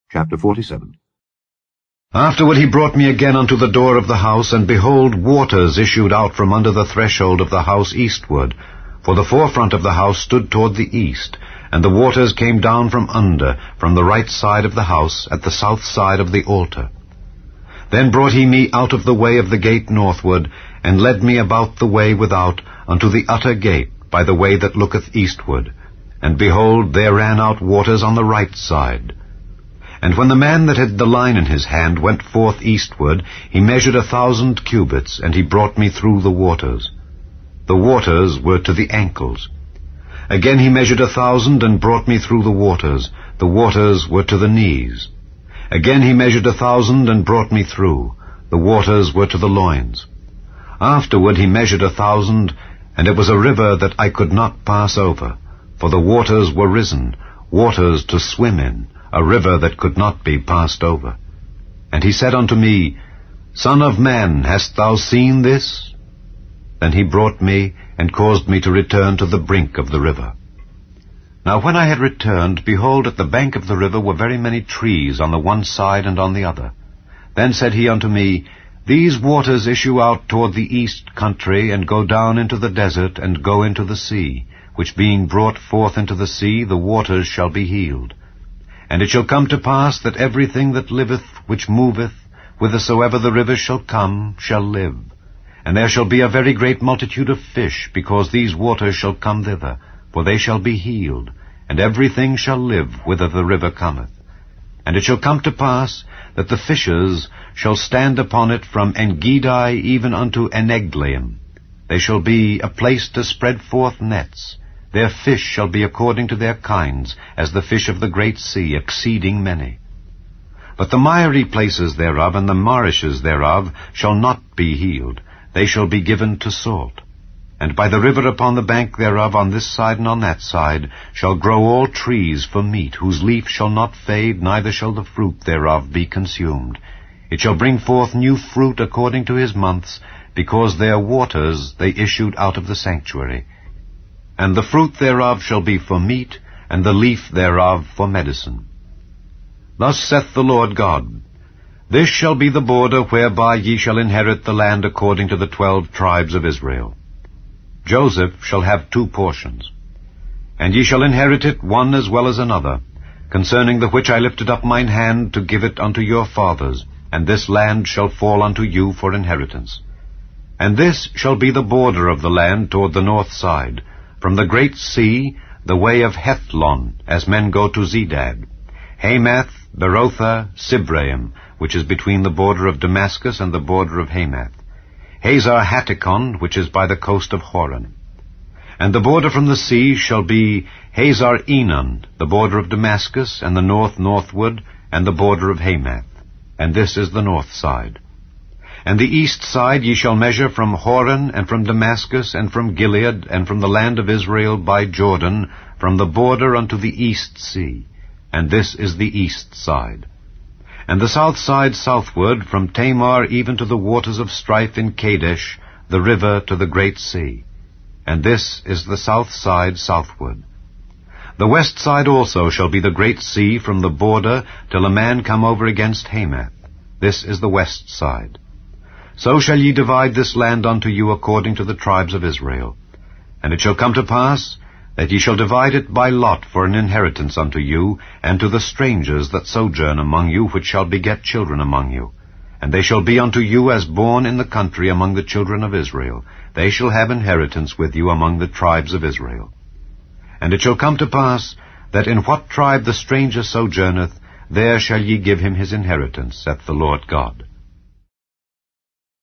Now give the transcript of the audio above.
Chapter 47. Afterward he brought me again unto the door of the house, and behold, waters issued out from under the threshold of the house eastward, for the forefront of the house stood toward the east, and the waters came down from under, from the right side of the house, at the south side of the altar. Then brought he me out of the way of the gate northward, and led me about the way without, unto the utter gate, by the way that looketh eastward. And behold, there ran out waters on the right side. And when the man that had the line in his hand went forth eastward, he measured 1,000 cubits, and he brought me through the waters. The waters were to the ankles. Again he measured 1,000, and brought me through the waters. The waters were to the knees. Again he measured 1,000, and brought me through. The waters were to the loins. Afterward he measured 1,000, and it was a river that I could not pass over, for the waters were risen, waters to swim in, a river that could not be passed over. And he said unto me, Son of man, hast thou seen this? Then he brought me, and caused me to return to the brink of the river. Now when I had returned, behold, at the bank of the river were very many trees on the one side and on the other. Then said he unto me, These waters issue out toward the east country, and go down into the desert, and go into the sea, which being brought forth into the sea, the waters shall be healed. And it shall come to pass that everything that liveth, which moveth, whithersoever the rivers shall come, shall live. And there shall be a very great multitude of fish, because these waters shall come thither, for they shall be healed, and everything shall live whither the river cometh. And it shall come to pass that the fishers shall stand upon it from Engedi even unto Eneglaim. They shall be a place to spread forth nets. Their fish shall be according to their kinds, as the fish of the great sea, exceeding many. But the miry places thereof and the marishes thereof shall not be healed. They shall be given to salt. And by the river upon the bank thereof, on this side and on that side, shall grow all trees for meat, whose leaf shall not fade, neither shall the fruit thereof be consumed. It shall bring forth new fruit according to his months, because their waters they issued out of the sanctuary. And the fruit thereof shall be for meat, and the leaf thereof for medicine. Thus saith the Lord God, This shall be the border whereby ye shall inherit the land according to the 12 tribes of Israel. Joseph shall have 2 portions. And ye shall inherit it one as well as another, concerning the which I lifted up mine hand to give it unto your fathers, and this land shall fall unto you for inheritance. And this shall be the border of the land toward the north side, from the great sea, the way of Hethlon, as men go to Zedad, Hamath, Berotha, Sibraim, which is between the border of Damascus and the border of Hamath, Hazar Hattikon, which is by the coast of Horon. And the border from the sea shall be Hazar Enon, the border of Damascus, and the northward, and the border of Hamath. And this is the north side. And the east side ye shall measure from Horon, and from Damascus, and from Gilead, and from the land of Israel by Jordan, from the border unto the east sea. And this is the east side. And the south side southward, from Tamar even to the waters of strife in Kadesh, the river to the great sea. And this is the south side southward. The west side also shall be the great sea from the border till a man come over against Hamath. This is the west side. So shall ye divide this land unto you according to the tribes of Israel. And it shall come to pass that ye shall divide it by lot for an inheritance unto you, and to the strangers that sojourn among you, which shall beget children among you. And they shall be unto you as born in the country among the children of Israel. They shall have inheritance with you among the tribes of Israel. And it shall come to pass that in what tribe the stranger sojourneth, there shall ye give him his inheritance, saith the Lord God.